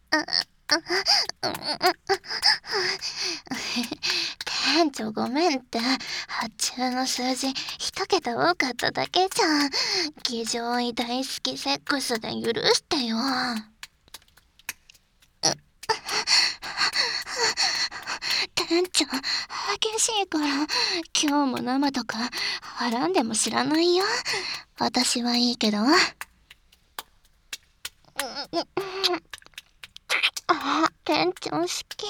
店長ごめんって、発注の数字一桁多かっただけじゃん。騎乗位大好きセックスで許してよ。店長激しいから今日も生とかはらんでも知らないよ。私はいいけど。店長好き。